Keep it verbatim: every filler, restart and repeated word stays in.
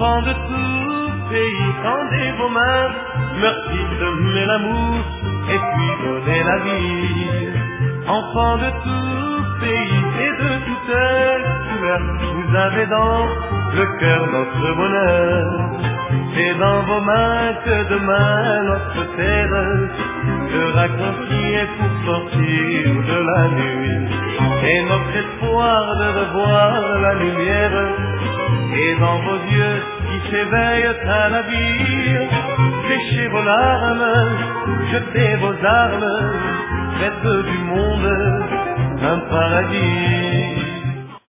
Enfants de tout pays, tendez vos mains, merci de donner l'amour et puis donner la vie. Enfants de tout pays et de toute couleur, vous avez dans le cœur notre bonheur. C'est dans vos mains que demain notre terre sera confiée pour sortir de la nuit. Et notre espoir de revoir la lumière est dans vos yeux qui s'éveillent à la vie. Séchez vos larmes, jetez vos armes, faites du monde un paradis.